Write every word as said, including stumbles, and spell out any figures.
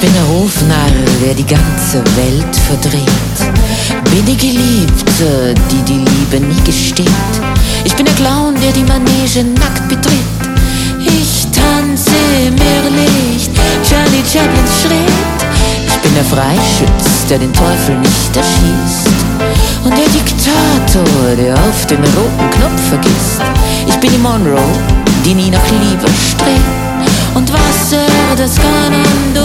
bin der Hofnarr, der die ganze Welt verdreht. Bin die Geliebte, die die Liebe nie gesteht. Ich bin der Clown, der die Manege nackt betritt. Ich tanze im Irrlicht, Charlie Chaplins Schritt. Ich bin der Freischütz, der den Teufel nicht erschießt. Und der Diktator, der auf den roten Knopf vergisst. Ich bin die Monroe, die nie nach Liebe strebt. Und Wasser, das kann und